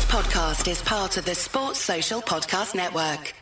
podcast is part of the Sports Social Podcast Network.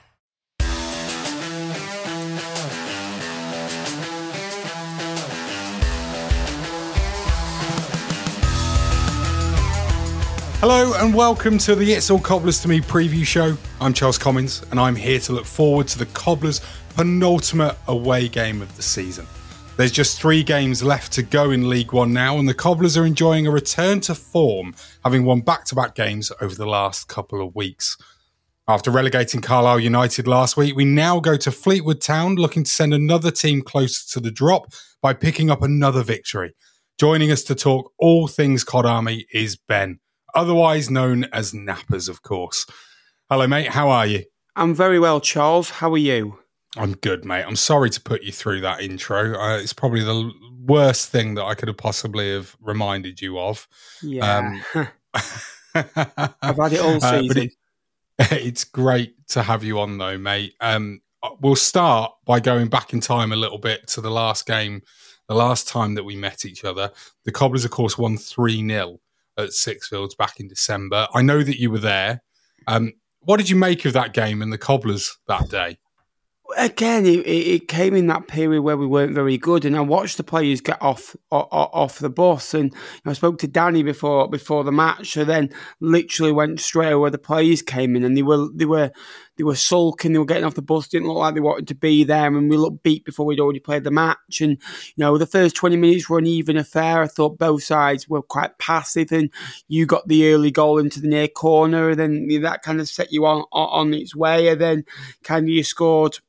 Hello and welcome to the It's All Cobblers to Me preview show. I'm Charles Commins and I'm here to look forward to the Cobblers' penultimate away game of the season. There's just 3 games left to go in League One now, and the Cobblers are enjoying a return to form, having won back-to-back games over the last couple of weeks. After relegating Carlisle United last week, we now go to Fleetwood Town, looking to send another team closer to the drop by picking up another victory. Joining us to talk all things Cod Army is Ben, otherwise known as Nappers, of course. Hello, mate. How are you? I'm very well, Charles. How are you? I'm good, mate. I'm sorry to put you through that intro. It's probably the worst thing that I could have possibly have reminded you of. Yeah. I've had it all season. It's great to have you on, though, mate. We'll start by going back in time a little bit to the last game, the last time that we met each other. The Cobblers, of course, won 3-0 at Sixfields back in December. I know that you were there. What did you make of that game and the Cobblers that day? Again, it came in that period where we weren't very good, and I watched the players get off the bus. And I spoke to Danny before the match, so then literally went straight where the players came in, and they were sulking, they were getting off the bus, didn't look like they wanted to be there, and we looked beat before we'd already played the match. And the first 20 minutes were an even affair. I thought both sides were quite passive, and you got the early goal into the near corner, and then that kind of set you on its way, and then kind of you scored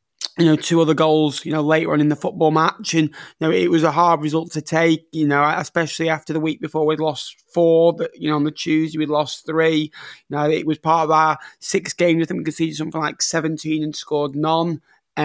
2 other goals, later on in the football match. And, it was a hard result to take, especially after the week before we'd lost 4, on the Tuesday we'd lost 3. It was part of our 6 games. I think we conceded something like 17 and scored none.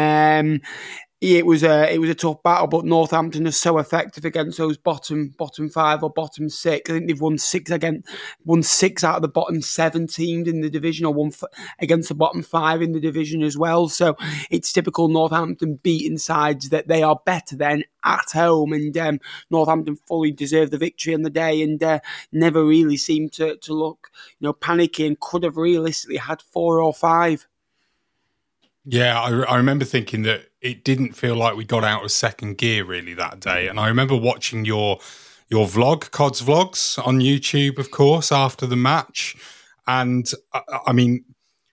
It was a tough battle, but Northampton are so effective against those bottom 5 or bottom 6. I think they've won 6 out of the bottom 7 teams in the division, or won against the bottom 5 in the division as well. So it's typical Northampton beating sides that they are better than at home, and Northampton fully deserved the victory on the day, and never really seemed to look panicky, and could have realistically had 4 or 5. Yeah, I remember thinking that it didn't feel like we got out of second gear really that day. And I remember watching your vlog, Cod's Vlogs, on YouTube, of course, after the match. And I mean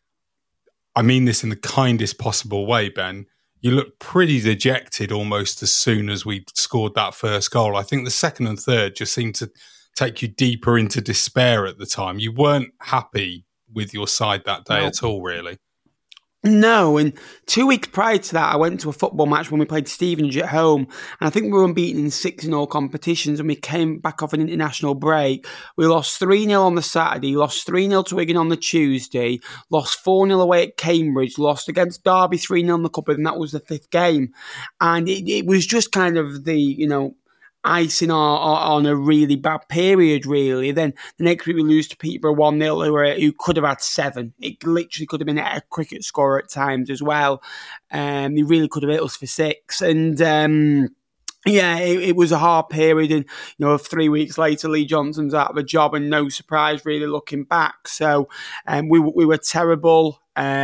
this in the kindest possible way, Ben. You looked pretty dejected almost as soon as we scored that first goal. I think the second and third just seemed to take you deeper into despair at the time. You weren't happy with your side that day at all, really. No, and 2 weeks prior to that, I went to a football match when we played Stevenage at home, and I think we were unbeaten in 6 in all competitions, and we came back off an international break. We lost 3-0 on the Saturday, lost 3-0 to Wigan on the Tuesday, lost 4-0 away at Cambridge, lost against Derby 3-0 in the Cup, and that was the 5th game. And it was just kind of the, icing on a really bad period, really. Then the next week we lose to Peterborough 1-0, who could have had 7. It literally could have been a cricket score at times as well. They really could have hit us for 6. And it was a hard period, and 3 weeks later, Lee Johnson's out of a job, and no surprise really looking back. So we were terrible.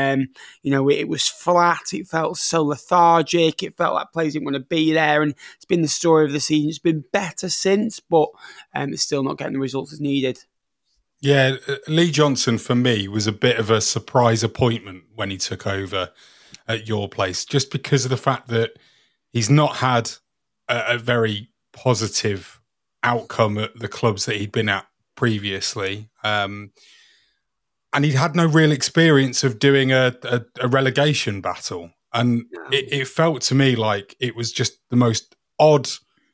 It was flat. It felt so lethargic. It felt like players didn't want to be there, and it's been the story of the season. It's been better since, but it's still not getting the results it's needed. Yeah, Lee Johnson for me was a bit of a surprise appointment when he took over at your place, just because of the fact that he's not had a very positive outcome at the clubs that he'd been at previously. And he'd had no real experience of doing a relegation battle. And it felt to me like it was just the most odd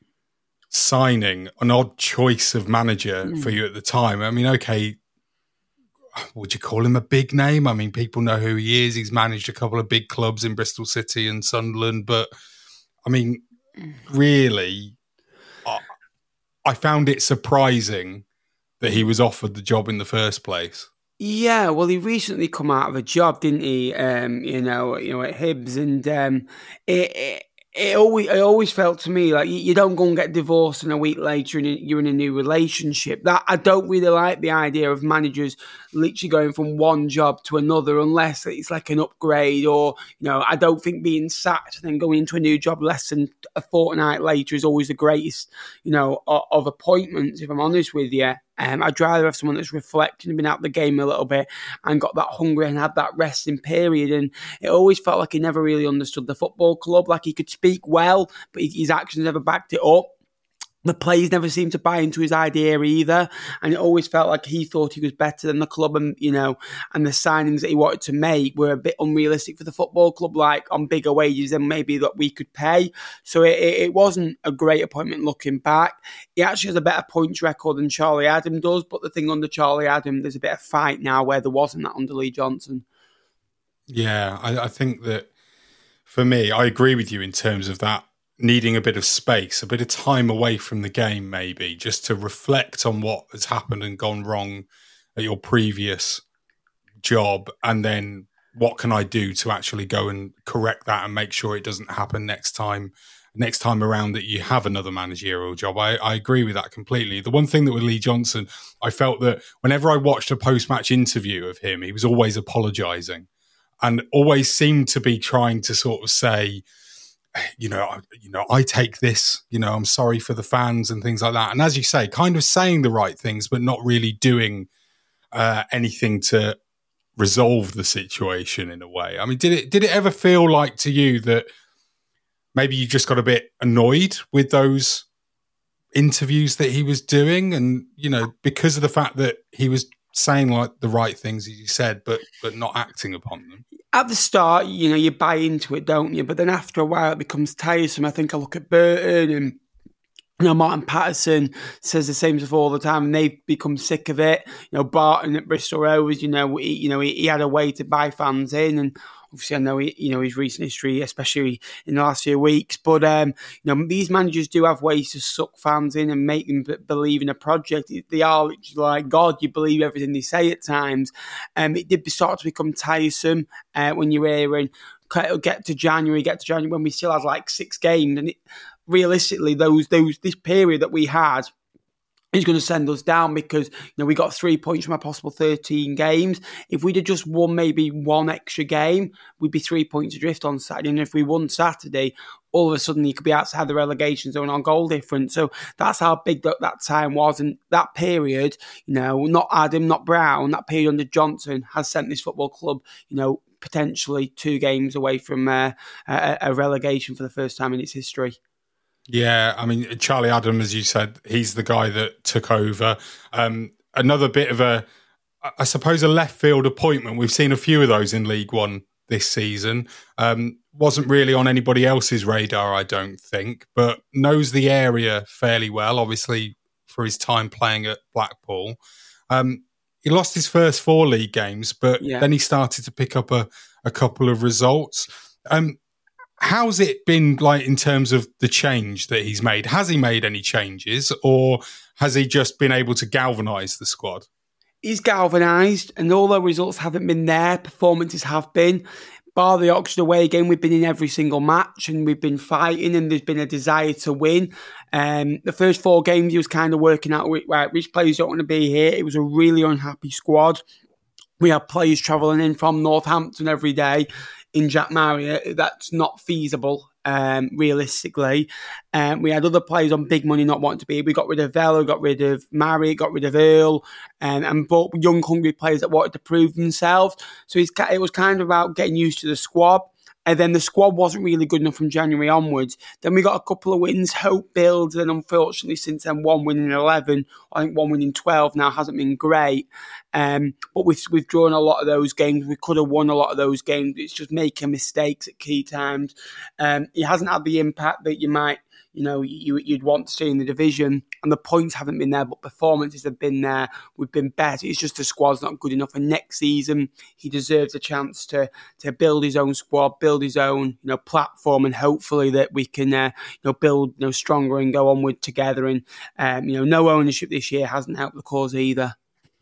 signing, an odd choice of manager for you at the time. I mean, okay, would you call him a big name? I mean, people know who he is. He's managed a couple of big clubs in Bristol City and Sunderland. But, I mean, really, I found it surprising that he was offered the job in the first place. Yeah, well, he recently come out of a job, didn't he? At Hibs, and It always felt to me like you don't go and get divorced and a week later you're in a new relationship. That I don't really like the idea of managers literally going from one job to another unless it's like an upgrade, or I don't think being sacked and then going into a new job less than a fortnight later is always the greatest of appointments, if I'm honest with you. I'd rather have someone that's reflecting and been out the game a little bit and got that hungry and had that resting period. And it always felt like he never really understood the football club. Like he could speak well, but his actions never backed it up. The players never seemed to buy into his idea either, and it always felt like he thought he was better than the club, and and the signings that he wanted to make were a bit unrealistic for the football club, like on bigger wages than maybe that we could pay. So it wasn't a great appointment looking back. He actually has a better points record than Charlie Adam does, but the thing under Charlie Adam, there's a bit of fight now where there wasn't that under Lee Johnson. Yeah, I think that for me, I agree with you in terms of that. Needing a bit of space, a bit of time away from the game, maybe, just to reflect on what has happened and gone wrong at your previous job. And then what can I do to actually go and correct that and make sure it doesn't happen next time around that you have another managerial job. I agree with that completely. The one thing that with Lee Johnson, I felt that whenever I watched a post-match interview of him, he was always apologising and always seemed to be trying to sort of say, I take this, I'm sorry for the fans and things like that. And as you say, kind of saying the right things, but not really doing anything to resolve the situation in a way. I mean, did it ever feel like to you that maybe you just got a bit annoyed with those interviews that he was doing? And, because of the fact that he was saying like the right things, as you said, but not acting upon them. At the start, you buy into it, don't you? But then after a while, it becomes tiresome. I think I look at Burton and Martin Patterson says the same stuff all the time, and they've become sick of it. Barton at Bristol Rovers, he had a way to buy fans in, and obviously I know his recent history, especially in the last few weeks. But these managers do have ways to suck fans in and make them believe in a project. They are literally like God. You believe everything they say at times. It did start to become tiresome when you were hearing get to January when we still had like 6 games, and realistically, this period that we had is going to send us down because we got 3 points from a possible 13 games. If we'd have just won maybe one extra game, we'd be 3 points adrift on Saturday. And if we won Saturday, all of a sudden you could be outside the relegation zone on goal difference. So that's how big that time was. And that period, not Adam, not Brown, that period under Johnson has sent this football club, potentially 2 games away from a relegation for the first time in its history. Yeah, I mean, Charlie Adam, as you said, he's the guy that took over. Another bit of a left field appointment. We've seen a few of those in League One this season. Wasn't really on anybody else's radar, I don't think, but knows the area fairly well, obviously, for his time playing at Blackpool. He lost his first 4 league games, but then he started to pick up a couple of results. How's it been like in terms of the change that he's made? Has he made any changes, or has he just been able to galvanise the squad? He's galvanised, and although results haven't been there, performances have been. Bar the Oxford away game, we've been in every single match and we've been fighting, and there's been a desire to win. The first 4 games he was kind of working out which players don't want to be here. It was a really unhappy squad. We have players travelling in from Northampton every day in Jack Marriott. That's not feasible, realistically. We had other players on big money not wanting to be. We got rid of Vela, got rid of Marriott, got rid of Earl, and brought young, hungry players that wanted to prove themselves. So it was kind of about getting used to the squad. And then the squad wasn't really good enough from January onwards. Then we got a couple of wins, hope builds, and unfortunately since then 1 win in 11, I think 1 win in 12 now hasn't been great. But we've drawn a lot of those games. We could have won a lot of those games. It's just making mistakes at key times. He hasn't had the impact that you might, you'd want to see in the division, and the points haven't been there, but performances have been there. We've been better. It's just the squad's not good enough. And next season, he deserves a chance to build his own squad, build his own, platform, and hopefully that we can, build, stronger and go onward together. And, no ownership this year hasn't helped the cause either.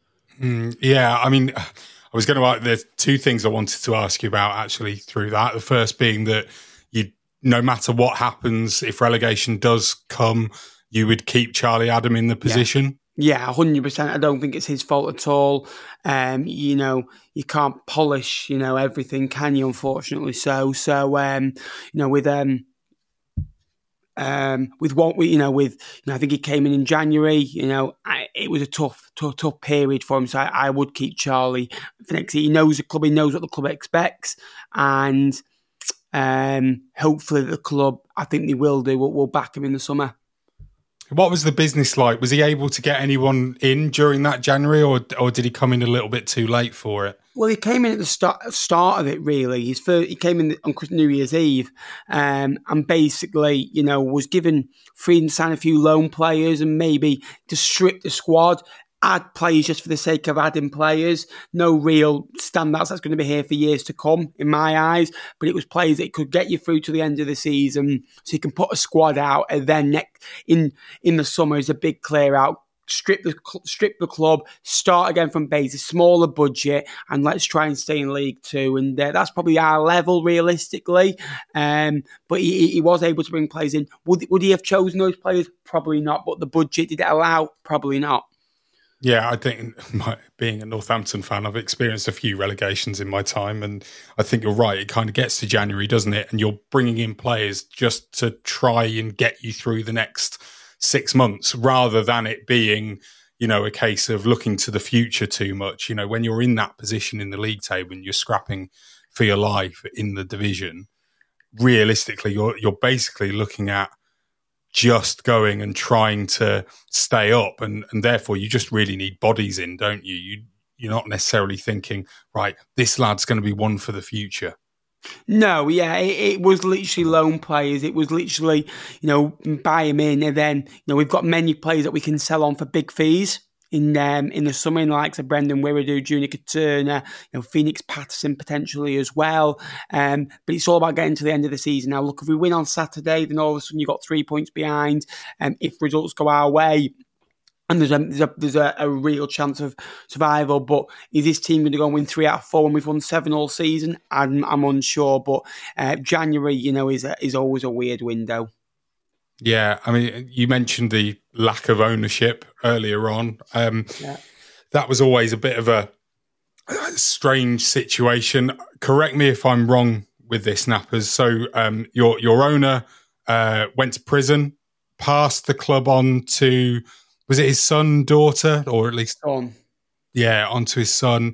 Yeah, I mean, I was going to. There's 2 things I wanted to ask you about actually through that. The first being that no matter what happens, if relegation does come, you would keep Charlie Adam in the position? Yeah, 100%. I don't think it's his fault at all. You can't polish, everything, can you? Unfortunately, so with what I think he came in January. It was a tough period for him. So I would keep Charlie for next year. He knows the club. He knows what the club expects, and hopefully the club, I think they will do. We'll back him in the summer. What was the business like? Was he able to get anyone in during that January, or did he come in a little bit too late for it? Well, he came in at the start of it, really. He came in on New Year's Eve and basically, was given free and sign a few loan players and maybe to strip the squad, add players just for the sake of adding players. No real standouts that's going to be here for years to come, in my eyes. But it was players that could get you through to the end of the season so you can put a squad out and then in the summer is a big clear out. Strip the club, start again from base, a smaller budget, and let's try and stay in League Two. And that's probably our level, realistically. But he was able to bring players in. Would he have chosen those players? Probably not. But the budget, did it allow? Probably not. Yeah, I think being a Northampton fan, I've experienced a few relegations in my time, and I think you're right. It kind of gets to January, doesn't it? And you're bringing in players just to try and get you through the next 6 months, rather than it being, a case of looking to the future too much. When you're in that position in the league table and you're scrapping for your life in the division, realistically, you're basically looking at just going and trying to stay up, and therefore you just really need bodies in, don't you? You're not necessarily thinking, right, this lad's going to be one for the future. No, yeah, it was literally loan players. It was literally, buy them in, and then, we've got many players that we can sell on for big fees in the summer, in the likes of Brendan Wiradu, Junior Turner, Phoenix Patterson potentially as well. But it's all about getting to the end of the season. Now, look, if we win on Saturday, then all of a sudden you've got 3 points behind. If results go our way, and there's a real chance of survival. But is this team going to go and win 3 out of 4 when we've won 7 all season? I'm unsure. But January, is always a weird window. Yeah, I mean, you mentioned the lack of ownership earlier on. That was always a bit of a strange situation. Correct me if I'm wrong with this, Nappers. So your owner went to prison, passed the club on to... Was it his son, daughter, or at least son? Yeah, onto his son.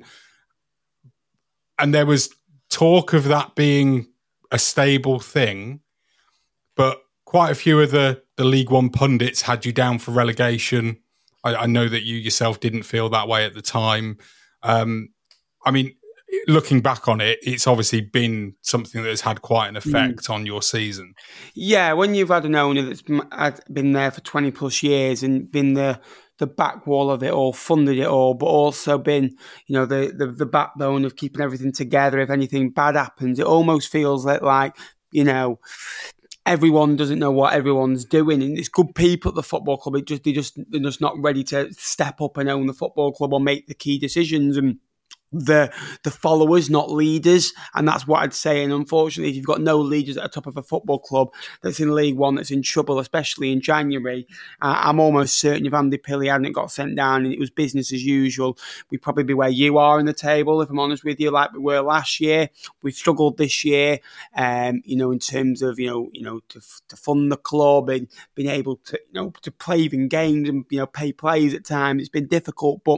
And there was talk of that being a stable thing, but quite a few of the League One pundits had you down for relegation. I know that you yourself didn't feel that way at the time. I mean, looking back on it, it's obviously been something that has had quite an effect on your season. Yeah, when you've had an owner that's been there for 20 plus years and been the back wall of it all, funded it all, but also been, the backbone of keeping everything together. If anything bad happens, it almost feels like everyone doesn't know what everyone's doing, and it's good people at the football club. They're just not ready to step up and own the football club or make the key decisions. And the followers, not leaders, and that's what I'd say. And unfortunately, if you've got no leaders at the top of a football club that's in League One, that's in trouble, especially in January, I'm almost certain if Andy Pilley hadn't got sent down and it was business as usual, we'd probably be where you are in the table, if I'm honest with you, like we were last year. We've struggled this year, in terms of to fund the club and being able to play even games and pay players at times. It's been difficult, but.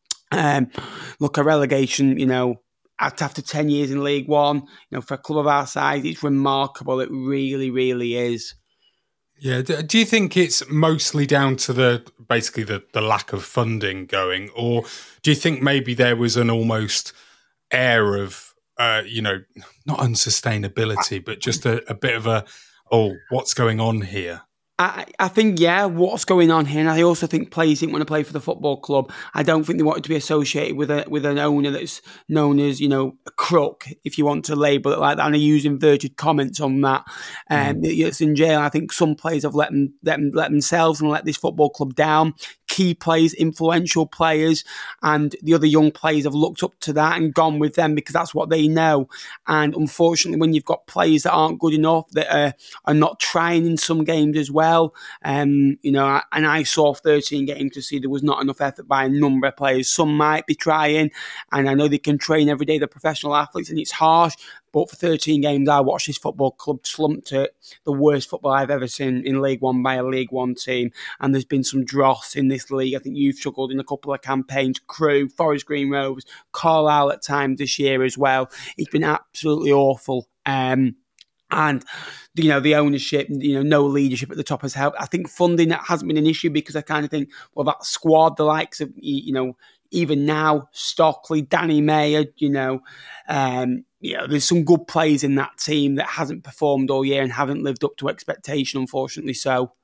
Look, a relegation, after 10 years in League One, for a club of our size, it's remarkable. It really, really is. Yeah. Do you think it's mostly down to the lack of funding going, or do you think maybe there was an almost air of, not unsustainability, but just a bit of what's going on here? I think, what's going on here, and I also think players didn't want to play for the football club. I don't think they wanted to be associated with an owner that's known as, a crook, if you want to label it like that. And I use inverted comments on that. It's in jail. I think some players have let themselves and let this football club down. Key players, influential players, and the other young players have looked up to that and gone with them because that's what they know. And unfortunately, when you've got players that aren't good enough, that are not trying in some games as well, and I saw 13 games to see there was not enough effort by a number of players. Some might be trying, and I know they can train every day. They're professional athletes, and it's harsh. But for 13 games, I watched this football club slump to the worst football I've ever seen in League One by a League One team. And there's been some dross in this league. I think you've struggled in a couple of campaigns. Crewe, Forest Green Rovers, Carlisle at times this year as well. It's been absolutely awful. And the ownership, no leadership at the top has helped. I think funding, that hasn't been an issue because I kind of think, well, that squad, the likes of, even now, Stockley, Danny Mayer, there's some good players in that team that hasn't performed all year and haven't lived up to expectation, unfortunately so.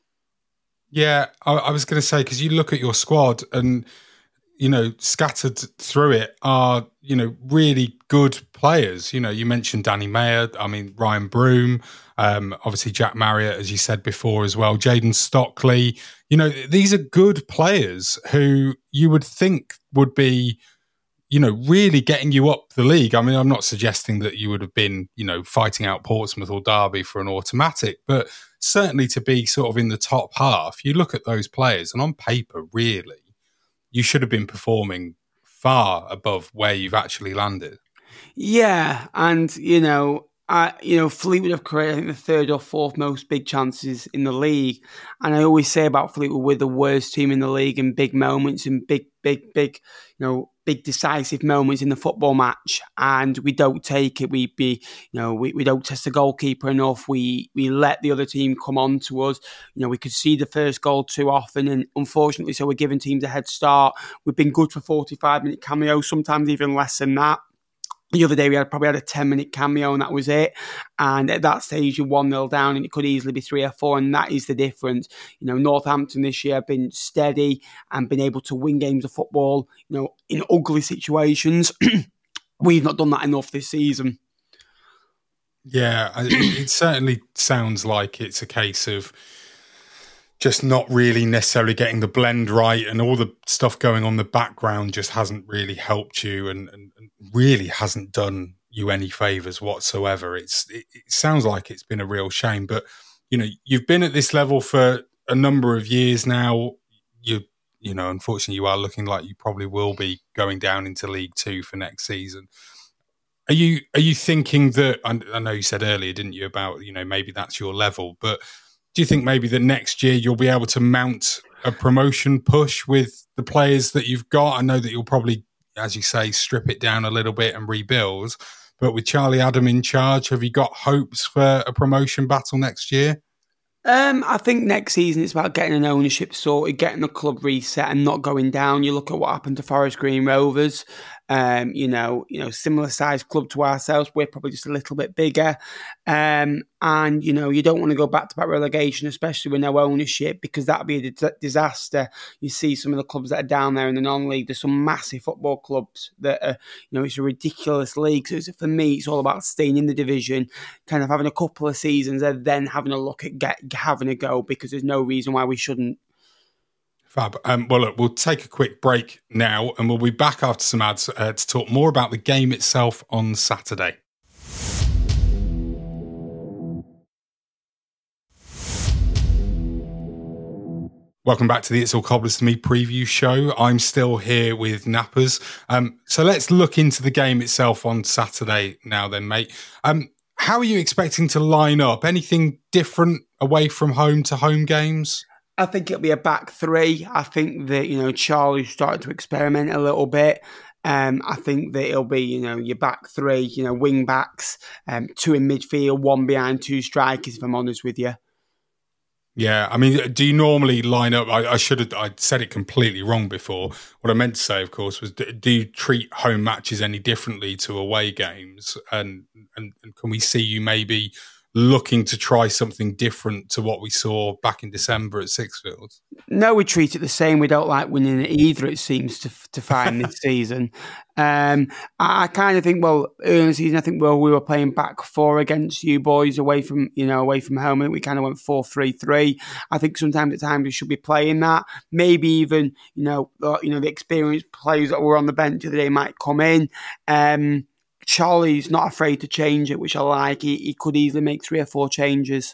Yeah, I was going to say, because you look at your squad and, scattered through it are, really good players. You mentioned Danny Mayer, Ryan Broom, obviously Jack Marriott, as you said before as well, Jayden Stockley. These are good players who you would think would be, really getting you up the league. I'm not suggesting that you would have been, fighting out Portsmouth or Derby for an automatic, but certainly to be sort of in the top half, you look at those players and on paper, really, you should have been performing far above where you've actually landed. Yeah, and, Fleetwood have created, I think, the third or fourth most big chances in the league. And I always say about Fleetwood, we're the worst team in the league in big moments, in big, decisive moments in the football match. And we don't take it. We don't test the goalkeeper enough. We let the other team come on to us. We could see the first goal too often. And unfortunately, so we're giving teams a head start. We've been good for 45-minute cameos, sometimes even less than that. The other day, we probably had a 10-minute cameo, and that was it. And at that stage, you're 1-0 down, and it could easily be 3 or 4, and that is the difference. Northampton this year have been steady and been able to win games of football, in ugly situations. We've not done that enough this season. Yeah, it certainly sounds like it's a case of just not really necessarily getting the blend right, and all the stuff going on in the background just hasn't really helped you and really hasn't done you any favours whatsoever. It sounds like it's been a real shame, but you've been at this level for a number of years now. Unfortunately, you are looking like you probably will be going down into League Two for next season. Are you thinking that? I know you said earlier, didn't you, about maybe that's your level, but do you think maybe that next year you'll be able to mount a promotion push with the players that you've got? I know that you'll probably, as you say, strip it down a little bit and rebuild. But with Charlie Adam in charge, have you got hopes for a promotion battle next year? I think next season it's about getting an ownership sorted, getting the club reset and not going down. You look at what happened to Forest Green Rovers. Similar sized club to ourselves. We're probably just a little bit bigger. And you don't want to go back to back relegation, especially with no ownership, because that'd be a disaster. You see some of the clubs that are down there in the non-league. There's some massive football clubs that are, it's a ridiculous league. So for me, it's all about staying in the division, kind of having a couple of seasons and then having a look at having a go, because there's no reason why we shouldn't. Fab. Well, look, we'll take a quick break now and we'll be back after some ads to talk more about the game itself on Saturday. Welcome back to the It's All Cobblers to Me preview show. I'm still here with Nappers. So let's look into the game itself on Saturday now then, mate. How are you expecting to line up? Anything different away from home to home games? I think it'll be a back three. I think that, Charlie's started to experiment a little bit. I think that it'll be, your back three, wing backs, two in midfield, one behind, two strikers, if I'm honest with you. Yeah, do you normally line up? I said it completely wrong before. What I meant to say, of course, was do you treat home matches any differently to away games? And can we see you maybe looking to try something different to what we saw back in December at Sixfields? No, we treat it the same. We don't like winning it either, it seems to find this season. I kind of think, well, early in the season, I think we were playing back four against you boys away from home, and we kind of went 4-3-3. I think sometimes at times we should be playing that. Maybe even, the experienced players that were on the bench the other day might come in. Charlie's not afraid to change it, which I like. He could easily make 3 or 4 changes.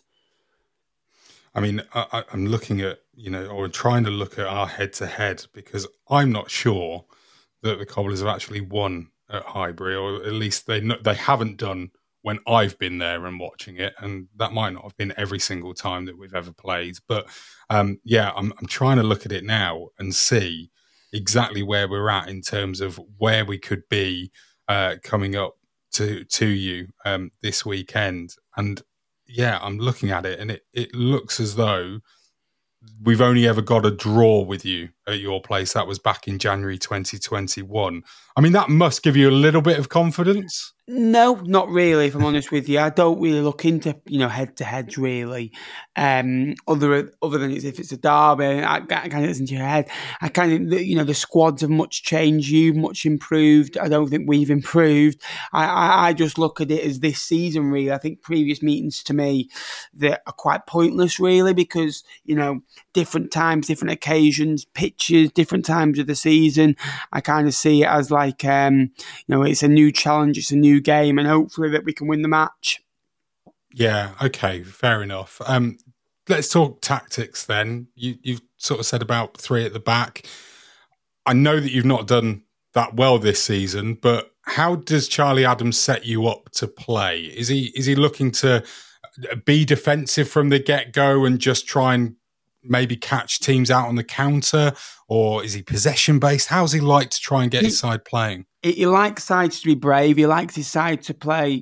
I mean, I'm looking at, or trying to look at our head-to-head, because I'm not sure that the Cobblers have actually won at Highbury, or at least they haven't done when I've been there and watching it, and that might not have been every single time that we've ever played. But I'm trying to look at it now and see exactly where we're at in terms of where we could be coming up to you this weekend. And yeah, I'm looking at it, and it looks as though we've only ever got a draw with you at your place. That was back in January 2021. I mean, that must give you a little bit of confidence. No, not really, if I'm honest with you. I don't really look into, head-to-heads, really. Other than if it's a derby, I kind of listen to your head. I kind of, the squads have much changed. You've much improved. I don't think we've improved. I just look at it as this season, really. I think previous meetings to me that are quite pointless, really, because, different times, different occasions, pitches, different times of the season. I kind of see it as like, it's a new challenge, it's a new game, and hopefully that we can win the match. Yeah, okay, fair enough. Let's talk tactics then. You've sort of said about 3 at the back. I know that you've not done that well this season, but how does Charlie Adams set you up to play? Is he looking to be defensive from the get-go and just try and maybe catch teams out on the counter, or is he possession-based? How's he like to try and get his side playing? He likes sides to be brave. He likes his side to play,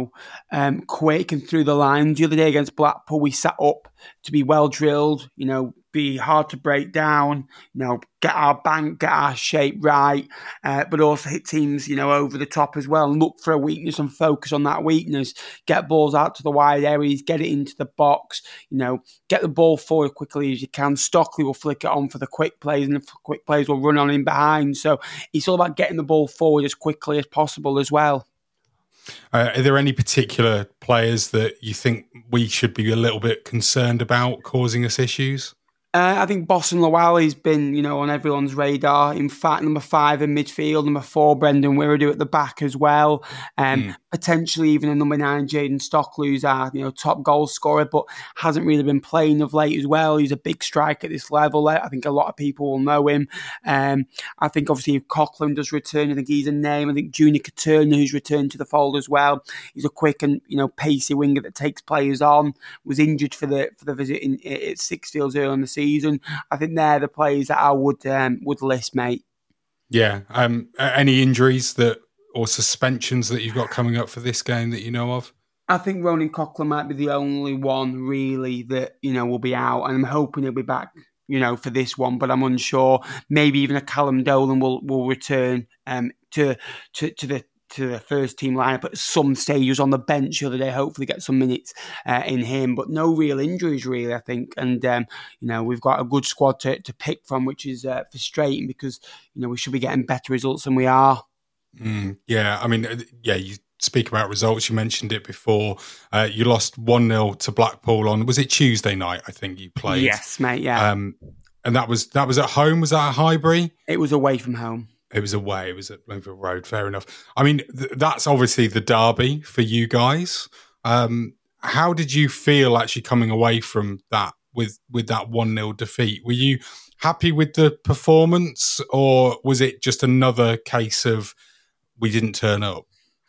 quick and through the lines. The other day against Blackpool, we sat up to be well drilled, be hard to break down, get our bank, get our shape right, but also hit teams, over the top as well. And look for a weakness and focus on that weakness. Get balls out to the wide areas, get it into the box, get the ball forward quickly as you can. Stockley will flick it on for the quick plays, and the quick plays will run on in behind. So it's all about getting the ball forward as quickly as possible as well. Are there any particular players that you think we should be a little bit concerned about causing us issues? I think Boston Lawali's been, on everyone's radar. In fact, number 5 in midfield, number 4, Brendan Wiredu at the back as well. Potentially even a number 9, Jayden Stockley, who's our, top goal scorer, but hasn't really been playing of late as well. He's a big striker at this level. I think a lot of people will know him. I think obviously if Coughlin does return, I think he's a name. I think Junior Katerna, who's returned to the fold as well. He's a quick and, pacey winger that takes players on. Was injured for the visit at Sixfields early in the season. I think they're the players that I would list, mate. Yeah. Any injuries or suspensions that you've got coming up for this game that you know of? I think Ronan Coughlin might be the only one really that will be out, and I'm hoping he'll be back for this one, but I'm unsure. Maybe even a Callum Dolan will return to the first team lineup at some stages on the bench the other day. Hopefully get some minutes in him, but no real injuries really, I think. And we've got a good squad to pick from, which is frustrating because we should be getting better results than we are. Yeah, I mean, you speak about results. You mentioned it before. You lost 1-0 to Blackpool on, was it Tuesday night? I think you played. Yes, mate. Yeah. And that was at home. Was that at Highbury? It was away from home. It was away. It was at Bloomfield Road. Fair enough. I mean, that's obviously the derby for you guys. How did you feel actually coming away from that with that 1-0 defeat? Were you happy with the performance, or was it just another case of we didn't turn up?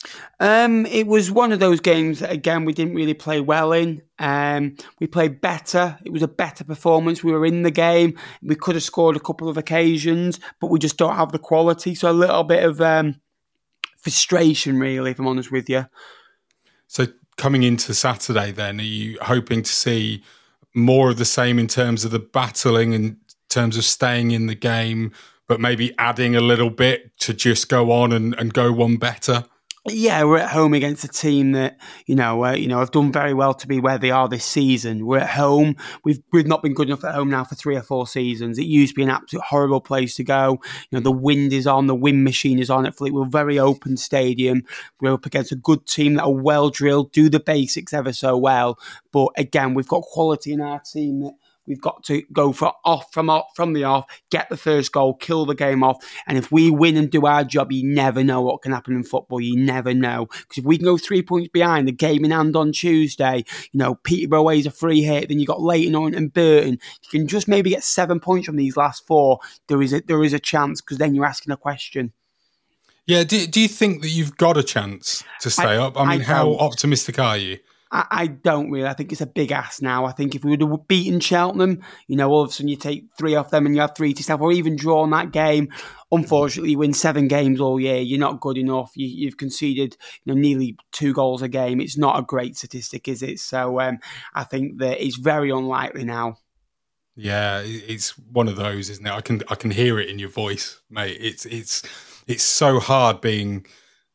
It was one of those games that, again, we didn't really play well in. We played better. It was a better performance. We were in the game. We could have scored a couple of occasions, but we just don't have the quality. So a little bit of frustration, really, if I'm honest with you. So coming into Saturday then, are you hoping to see more of the same in terms of the battling, in terms of staying in the game, but maybe adding a little bit to just go on and go one better? Yeah, we're at home against a team that have done very well to be where they are this season. We're at home. We've not been good enough at home now for 3 or 4 seasons. It used to be an absolute horrible place to go. The wind is on, the wind machine is on at Fleetwood. Very open stadium. We're up against a good team that are well drilled, do the basics ever so well. But again, we've got quality in our team that we've got to go from the off, get the first goal, kill the game off. And if we win and do our job, you never know what can happen in football. You never know. Because if we can go 3 points behind, the game in hand on Tuesday, Peterborough away is a free hit, then you got Leyton Orient and Burton. You can just maybe get 7 points from these last 4. There is a chance, because then you're asking a question. Yeah, do you think that you've got a chance to stay up? I mean, how optimistic are you? I don't really. I think it's a big ask now. I think if we would have beaten Cheltenham, all of a sudden you take 3 off them and you have 3 to yourself, or even drawn that game. Unfortunately, you win 7 games all year. You're not good enough. You've conceded nearly 2 goals a game. It's not a great statistic, is it? So I think that it's very unlikely now. Yeah, it's one of those, isn't it? I can hear it in your voice, mate. It's so hard being,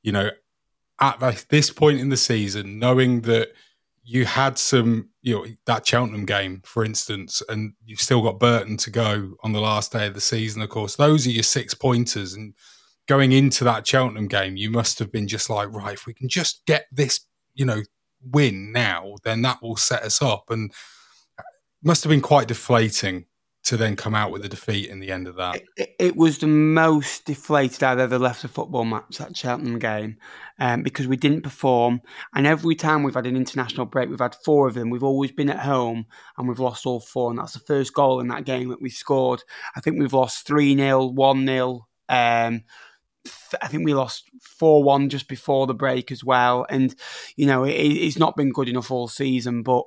at this point in the season, knowing that you had some, that Cheltenham game, for instance, and you've still got Burton to go on the last day of the season, of course. Those are your 6 pointers. And going into that Cheltenham game, you must have been just like, right, if we can just get this, win now, then that will set us up. And it must have been quite deflating to then come out with a defeat in the end of that. It was the most deflated I've ever left a football match, that Cheltenham game, because we didn't perform. And every time we've had an international break, we've had 4 of them. We've always been at home and we've lost all 4. And that's the first goal in that game that we scored. I think we've lost 3-0, 1-0. I think we lost 4-1 just before the break as well. And, it's not been good enough all season, but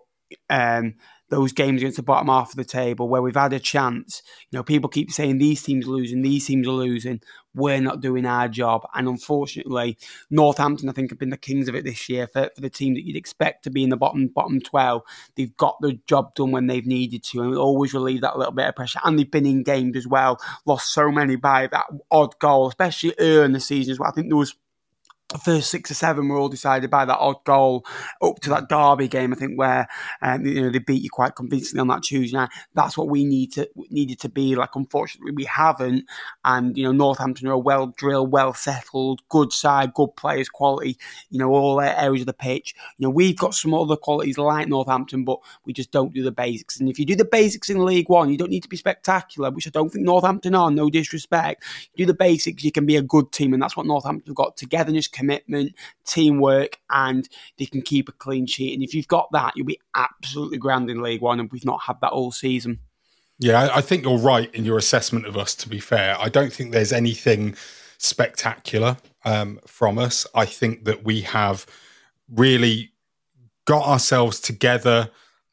those games against the bottom half of the table where we've had a chance, people keep saying these teams are losing. We're not doing our job. And unfortunately, Northampton, I think, have been the kings of it this year for the team that you'd expect to be in the bottom 12. They've got the job done when they've needed to, and always relieve that little bit of pressure. And they've been in games as well, lost so many by that odd goal, especially early in the season as well. I think there was the first 6 or 7 were all decided by that odd goal up to that Derby game, I think, where they beat you quite convincingly on that Tuesday night. That's what we needed to be like. Unfortunately, we haven't. And Northampton are a well drilled, well settled, good side, good players, quality. All areas of the pitch. We've got some other qualities like Northampton, but we just don't do the basics. And if you do the basics in League One, you don't need to be spectacular, which I don't think Northampton are. No disrespect. You do the basics, you can be a good team, and that's what Northampton have got: togetherness, commitment, teamwork, and they can keep a clean sheet. And if you've got that, you'll be absolutely grand in League One, and we've not had that all season. Yeah, I think you're right in your assessment of us, to be fair. I don't think there's anything spectacular from us. I think that we have really got ourselves together.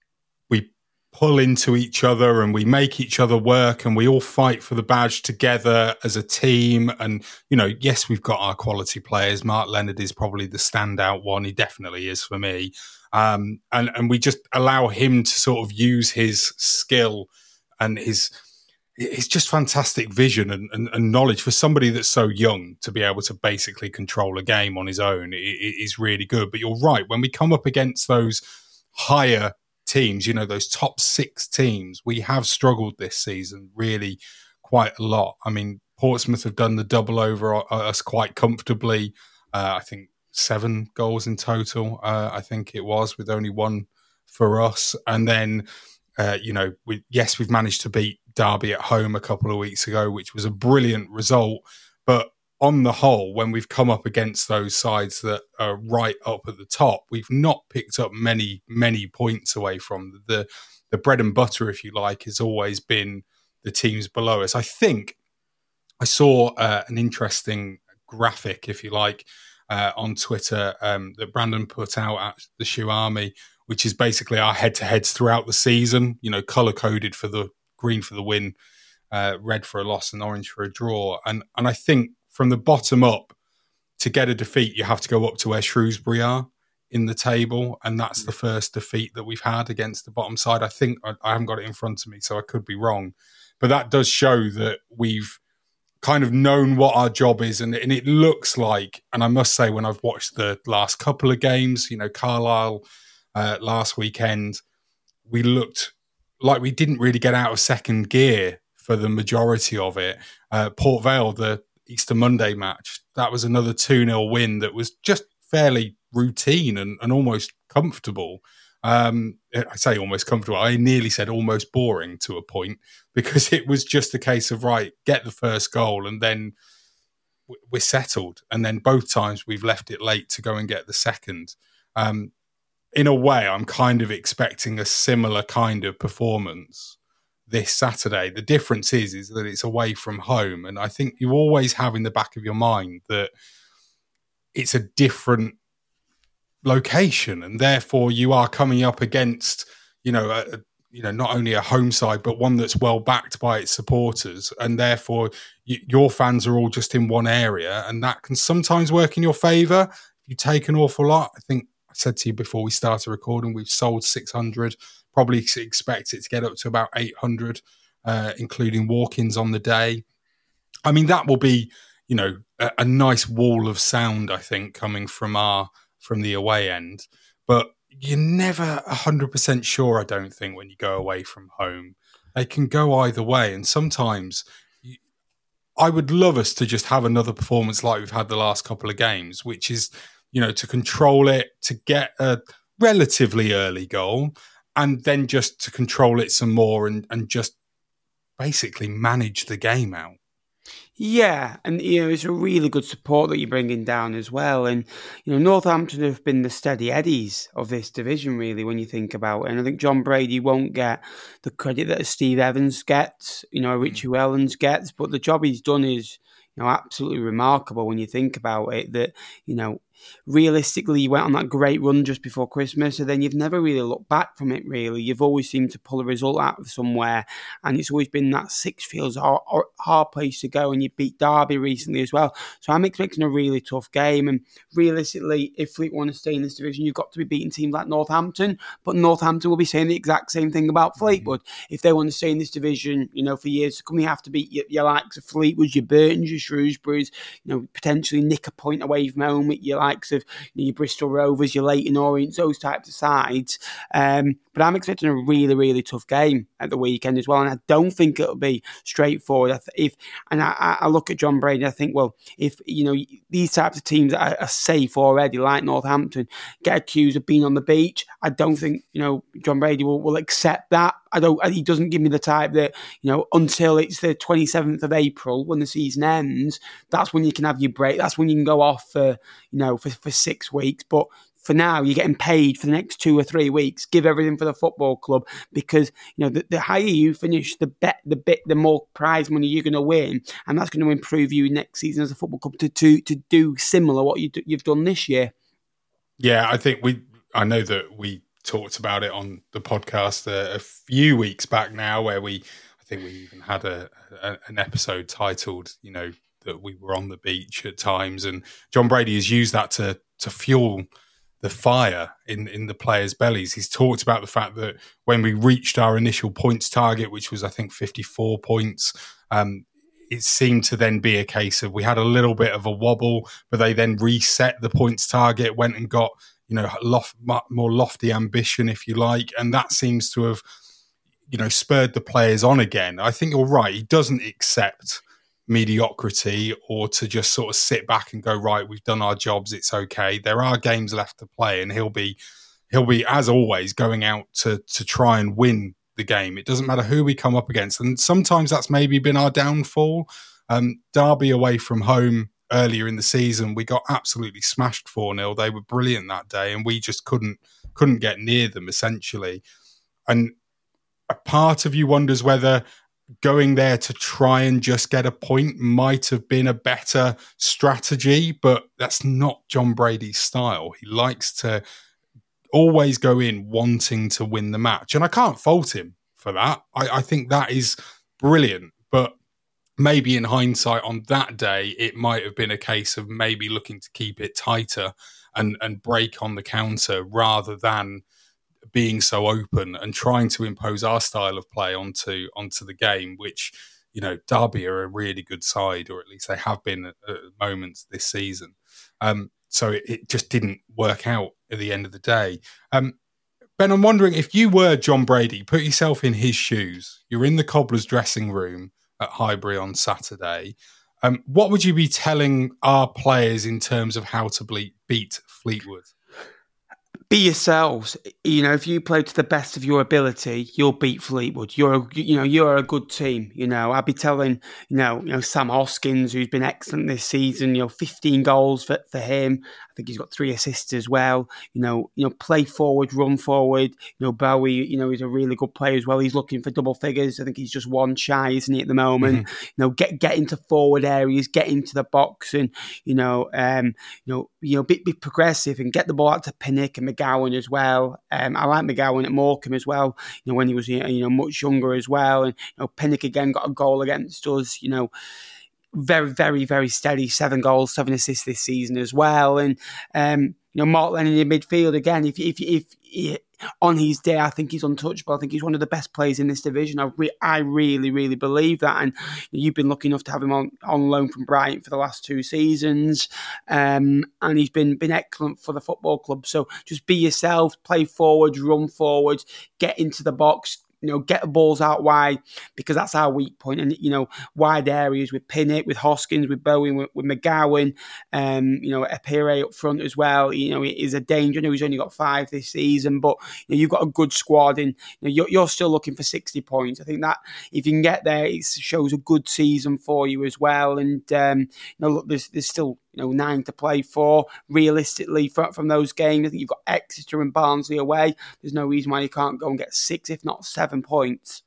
We pull into each other and we make each other work, and we all fight for the badge together as a team. And, yes, we've got our quality players. Mark Leonard is probably the standout one. He definitely is for me. And we just allow him to sort of use his skill and his just fantastic vision and knowledge for somebody that's so young to be able to basically control a game on his own. It is really good. But you're right. When we come up against those higher teams, those top 6 teams, we have struggled this season really quite a lot. I mean, Portsmouth have done the double over us quite comfortably. I think 7 goals in total, I think it was, with only 1 for us. And then, we've managed to beat Derby at home a couple of weeks ago, which was a brilliant result. But on the whole, when we've come up against those sides that are right up at the top, we've not picked up many, many points away from the bread and butter, if you like, has always been the teams below us. I think I saw an interesting graphic, if you like, on Twitter that Brandon put out at the Shoe Army, which is basically our head-to-heads throughout the season, colour-coded for the green for the win, red for a loss, and orange for a draw. And I think from the bottom up, to get a defeat, you have to go up to where Shrewsbury are in the table, and that's the first defeat that we've had against the bottom side. I think I haven't got it in front of me, so I could be wrong. But that does show that we've kind of known what our job is, and it looks like, and I must say, when I've watched the last couple of games, Carlisle last weekend, we looked like we didn't really get out of second gear for the majority of it. Port Vale, the Easter Monday match, that was another 2-0 win that was just fairly routine and almost comfortable. I say almost comfortable. I nearly said almost boring to a point, because it was just a case of, right, get the first goal and then we're settled. And then both times we've left it late to go and get the second. In a way, I'm kind of expecting a similar kind of performance this Saturday. The difference is that it's away from home. And I think you always have in the back of your mind that it's a different location, and therefore you are coming up against, not only a home side, but one that's well backed by its supporters. And therefore your fans are all just in one area, and that can sometimes work in your favour if you take an awful lot. I think I said to you before we started recording, we've sold 600, probably expect it to get up to about 800, including walk-ins on the day. I mean, that will be, a nice wall of sound, I think, coming from the away end. But you're never 100% sure, I don't think, when you go away from home. They can go either way. And sometimes I would love us to just have another performance like we've had the last couple of games, which is, to control it, to get a relatively early goal, and then just to control it some more and just basically manage the game out. Yeah, and it's a really good support that you're bringing down as well. And Northampton have been the steady eddies of this division, really, when you think about it. And I think John Brady won't get the credit that Steve Evans gets, Richie Wellens gets, but the job he's done is absolutely remarkable when you think about it. That realistically, you went on that great run just before Christmas, and then you've never really looked back from it, really. You've always seemed to pull a result out of somewhere, and it's always been that 6 feels a hard place to go, and you beat Derby recently as well. So I'm expecting a really tough game, and realistically, if Fleet want to stay in this division, you've got to be beating teams like Northampton, but Northampton will be saying the exact same thing about Fleetwood. If they want to stay in this division, for years to come, you have to beat your likes of Fleetwood, your Burtons, your Shrewsburys, potentially nick a point away from home at your likes of your Bristol Rovers, your Leyton Orient, those types of sides. But I'm expecting a really, really tough game at the weekend as well, and I don't think it'll be straightforward. I look at John Brady, I think, well, if these types of teams that are safe already, like Northampton, get accused of being on the beach, I don't think John Brady will accept that. He doesn't give me the type that until it's the 27th of April when the season ends, that's when you can have your break. That's when you can go off for 6 weeks. But for now, you're getting paid for the next 2 or 3 weeks. Give everything for the football club, because the higher you finish, the more prize money you're going to win, and that's going to improve you next season as a football club to do similar what you've done this year. Yeah, I know that we talked about it on the podcast a few weeks back now, where I think we even had an episode titled, that we were on the beach at times, and John Brady has used that to fuel the fire in the players' bellies. He's talked about the fact that when we reached our initial points target, which was I think 54 points, it seemed to then be a case of we had a little bit of a wobble, but they then reset the points target, went and got more lofty ambition, if you like, and that seems to have spurred the players on again. I think you're right. He doesn't accept mediocrity or to just sort of sit back and go, right, we've done our jobs, it's okay. There are games left to play, and he'll be as always going out to try and win the game. It doesn't matter who we come up against, and sometimes that's maybe been our downfall. Derby away from home earlier in the season, we got absolutely smashed 4-0. They were brilliant that day, and we just couldn't get near them, essentially. And a part of you wonders whether going there to try and just get a point might have been a better strategy, but that's not John Brady's style. He likes to always go in wanting to win the match, and I can't fault him for that. I think that is brilliant, but maybe in hindsight on that day, it might have been a case of maybe looking to keep it tighter and break on the counter rather than being so open and trying to impose our style of play onto the game, which, Derby are a really good side, or at least they have been at moments this season. So it just didn't work out at the end of the day. Ben, I'm wondering, if you were John Brady, put yourself in his shoes. You're in the Cobblers dressing room at Highbury on Saturday. What would you be telling our players in terms of how to beat Fleetwood? Be yourselves. If you play to the best of your ability, you'll beat Fleetwood. You're a good team. I'd be telling, Sam Hoskins, who's been excellent this season, 15 goals for him. I think he's got 3 assists as well. Play forward, run forward. Bowie, he's a really good player as well. He's looking for double figures. I think he's just 1 shy, isn't he, at the moment? Mm-hmm. Get into forward areas, get into the box, and be progressive and get the ball out to Pinnock and McGowan as well. I like McGowan at Morecambe as well. When he was much younger as well, and Pinnock again got a goal against us. Very, very, very steady. 7 goals, 7 assists this season as well. And Mark Lennon in midfield again. If on his day, I think he's untouchable. I think he's one of the best players in this division. I really, really believe that. And you've been lucky enough to have him on loan from Brighton for the last 2 seasons. And he's been excellent for the football club. So just be yourself, play forward, run forward, get into the box, get the balls out wide, because that's our weak point. And, wide areas with Pinnock, with Hoskins, with Bowen, with McGowan, Epire up front as well. It is a danger. I know he's only got 5 this season, but you've got a good squad, and you're still looking for 60 points. I think that if you can get there, it shows a good season for you as well. And, look, there's still 9 to play for, realistically, from those games. I think you've got Exeter and Barnsley away. There's no reason why you can't go and get 6, if not 7 points.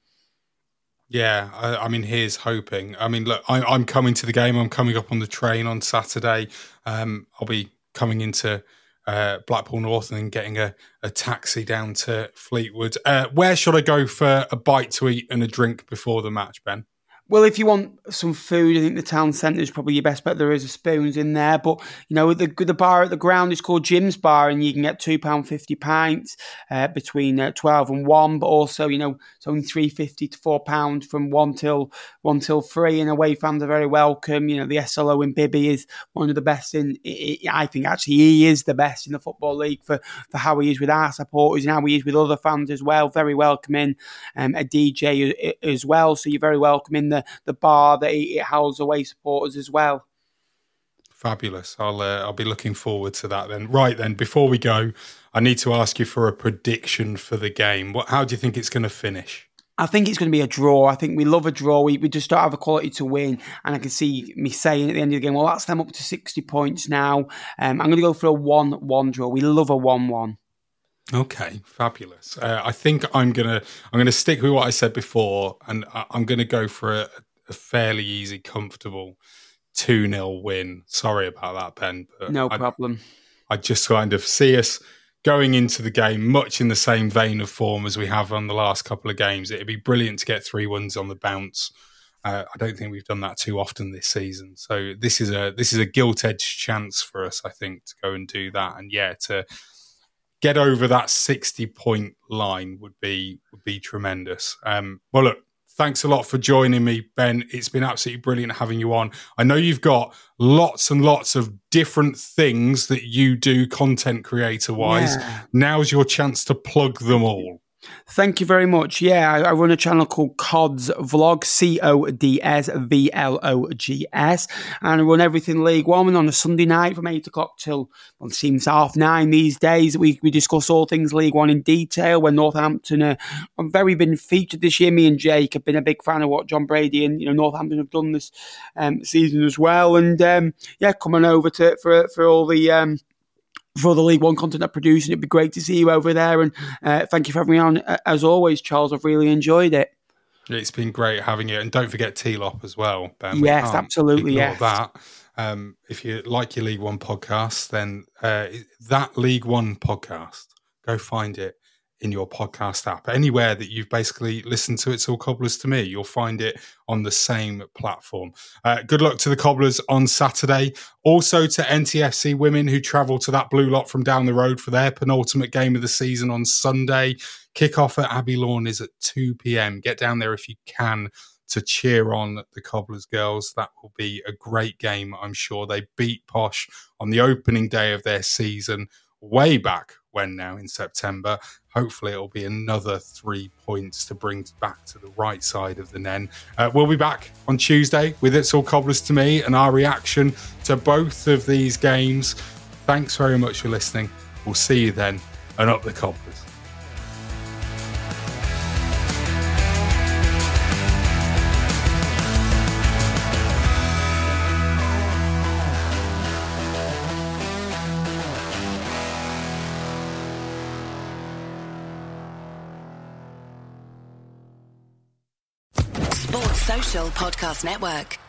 Yeah, I mean, here's hoping. I mean, look, I'm coming to the game. I'm coming up on the train on Saturday. I'll be coming into Blackpool North and then getting a taxi down to Fleetwood. Where should I go for a bite to eat and a drink before the match, Ben? Well, if you want some food, I think the town centre is probably your best bet. There is a Spoons in there. But, the bar at the ground is called Jim's Bar, and you can get £2.50 pints between 12 and 1. But also, it's only £3.50 to £4 from 1 till 3. And away fans are very welcome. The SLO in Bibby is one of the best I think actually he is the best in the Football League for how he is with our supporters and how he is with other fans as well. Very welcoming. A DJ as well. So you're very welcome in the bar that it houses away supporters as well. Fabulous. I'll be looking forward to that then. Right then, before we go, I need to ask you for a prediction for the game. How do you think it's going to finish? I think it's going to be a draw. I think we love a draw. We just don't have the quality to win. And I can see me saying at the end of the game, well, that's them up to 60 points now. I'm going to go for a 1-1 draw. We love a 1-1. Okay, fabulous. I think I'm gonna stick with what I said before, and I'm gonna go for a fairly easy, comfortable 2-0 win. Sorry about that, Ben. But no problem. I just kind of see us going into the game much in the same vein of form as we have on the last couple of games. It'd be brilliant to get 3 wins on the bounce. I don't think we've done that too often this season. So this is a gilt-edged chance for us, I think, to go and do that. And to get over that 60-point line would be tremendous. Well, look, thanks a lot for joining me, Ben. It's been absolutely brilliant having you on. I know you've got lots and lots of different things that you do content creator-wise. Yeah. Now's your chance to plug them all. Thank you very much. Yeah, I run a channel called Cods Vlog, CODSVLOGS, and I run everything League One on a Sunday night from 8 o'clock till, well, it seems 9:30 these days. We discuss all things League One in detail. When Northampton have very been featured this year. Me and Jake have been a big fan of what John Brady and Northampton have done this season as well. And come on over for all the for the League One content I produce, and it'd be great to see you over there. And thank you for having me on. As always, Charles, I've really enjoyed it. It's been great having you. And don't forget T-Lop as well, Ben. Yes, absolutely, yes. That. If you like your League One podcast, then that League One podcast, go find it in your podcast app. Anywhere that you've basically listened to It's All Cobblers to Me, you'll find it on the same platform. Good luck to the Cobblers on Saturday. Also to NTFC women who travel to that blue lot from down the road for their penultimate game of the season on Sunday. Kick-off at Abbey Lawn is at 2 p.m. Get down there if you can to cheer on the Cobblers girls. That will be a great game, I'm sure. They beat Posh on the opening day of their season way back when now in September. Hopefully it'll be another 3 points to bring back to the right side of the Nen. We'll be back on Tuesday with It's All Cobblers to Me and our reaction to both of these games. Thanks very much for listening. We'll see you then, and up the Cobblers. Sports Social Podcast Network.